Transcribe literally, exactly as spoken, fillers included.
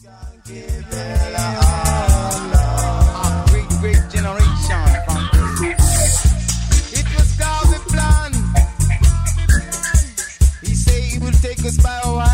A great, great generation. It was God's plan. He said he will take us by our